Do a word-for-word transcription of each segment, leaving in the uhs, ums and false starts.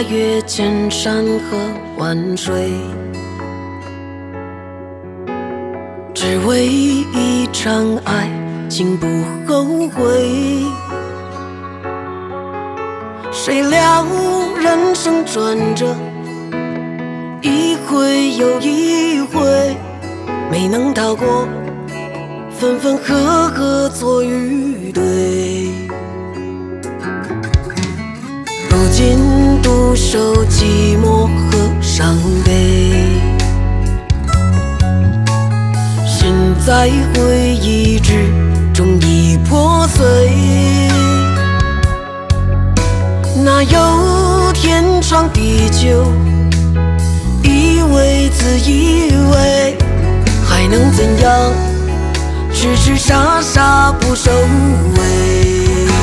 越千山和万水，只为一场爱情不后悔。谁料人生转折，一回又一回，没能逃过分分合合错与对。如今独守寂寞和伤悲，心在回忆之中已破碎。哪有天长地久，以为自以为，还能怎样？痴痴傻傻不收尾。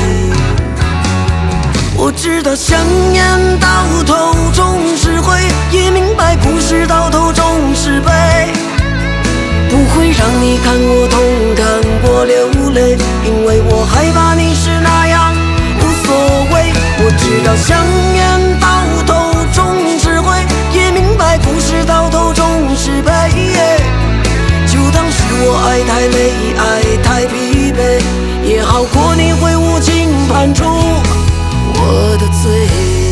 我知道香烟到头终是灰，也明白故事到头终是悲。不会让你看我痛，看我流泪，因为我害怕你是那样无所谓。我知道香烟到头终是灰，也明白故事到头终是悲。就当是我爱太累，爱太疲惫，也好过你会无情判处我的罪。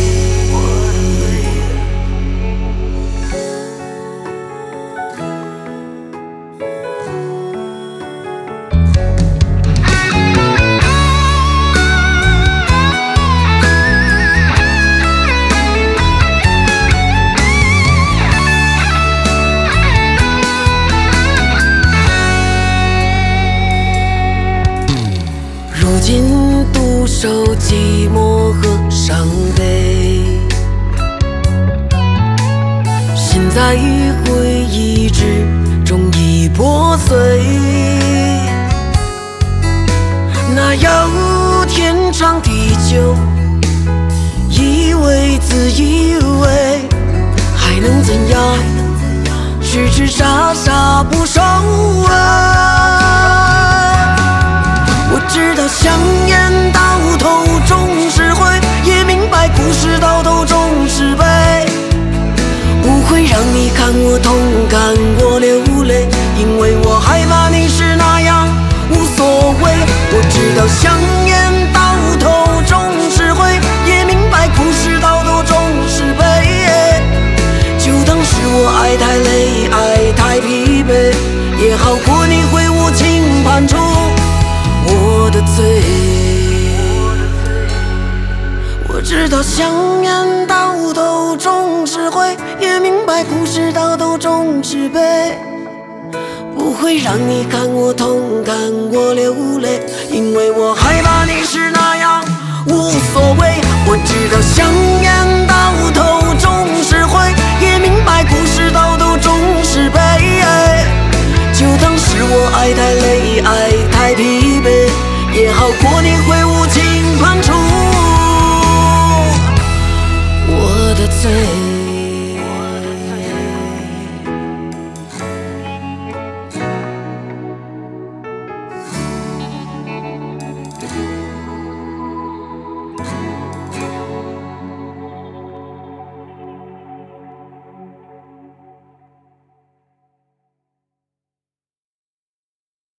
如今独守寂寞和伤悲，心在回忆之中已破碎。哪有天长地久，以为自以为，还能怎样？痴痴傻傻不收尾。我知道香烟到头终是灰，也明白故事到头终是悲。不会让你看我痛，看我流泪，因为我害怕你是那样无所谓。我知道香烟到头终是灰，也明白故事到头终是悲。就当是我爱太累，爱太疲惫，也好过你会无情判处我的罪。我知道香烟到头终是灰，也明白故事到头终是悲。不会让你看我痛，看我流泪，因为我害怕你是那样无所谓。我知道香烟到头终是灰，也明白故事到头终是悲。就当是我爱太累，爱太疲惫，也好过你会无情判处我的罪。